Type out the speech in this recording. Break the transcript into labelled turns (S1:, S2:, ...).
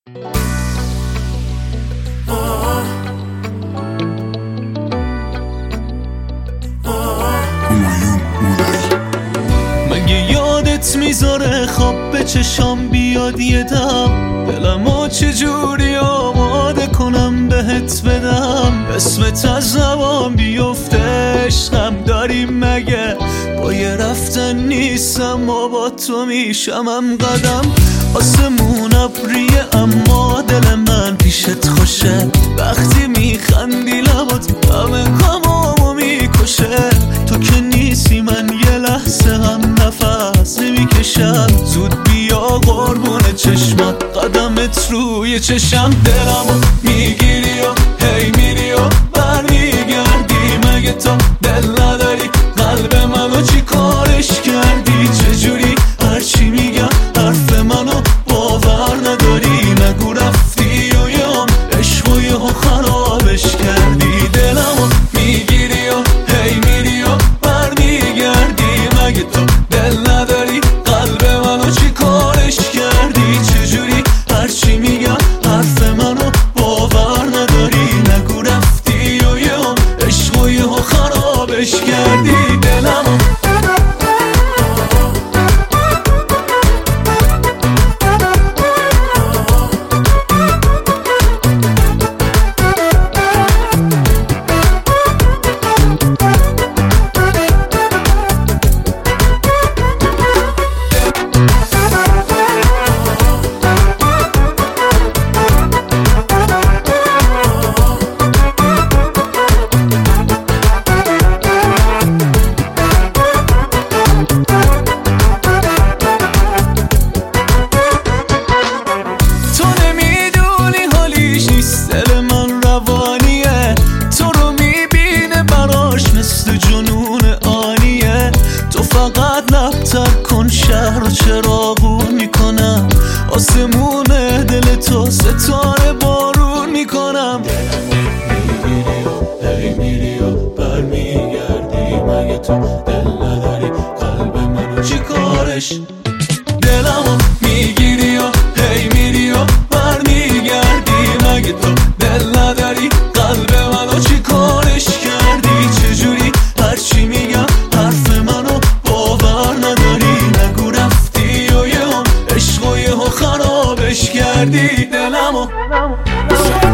S1: مگه یادت میذاره خواب به چشام بیاد یه دم؟ دلمو چجوری آماده کنم بهت بدم؟ اسمت از زبان بیفته عشقم داریم مگه؟ با یه رفتن نیستم و با تو میشمم قدم. آسمون ابریه اما دل من پیشت خوشه، وقتی میخندی لبات همه غمامو میکشه. تو که نیستی من یه لحظه هم نفس نمیکشم، زود بیا قربون چشمات قدمت روی چشم. دلمو میگیری و هی میری و برمیگردی، مگه تو دل نداری قلب منو چی کارش کردی؟ چجوری هرچی میگم حرف منو باور نداری؟ نگو رفتی و یام عشق و یهو خرابش کردی. دلمو میگیری و هی میری و برمیگردی، مگه تو دل نداری قلب منو چی کارش کردی؟ چجوری هرچی میگم حرف منو باور نداری؟ نگو رفتی و یام عشق و یهو خرابش کردی. دلمو دل من روانیه، تو رو میبینه براش مثل جنون آنیه. تو فقط لبتر کن شهر رو چراغون میکنم، آسمون دل تو ستاره بارون میکنم. میگیری و هی میری و برمیگردی، مگه تو دل نداری قلب منو چی کارش؟ دلمو میگیری و هی میری و برمیگردی، مگه تو دل نداری قلب منو چی کارش کردی؟ چجوری هرچی میگم حرف منو باور نداری؟ نگو رفتی و یهو عشق و یهو خرابش کردی. دلمو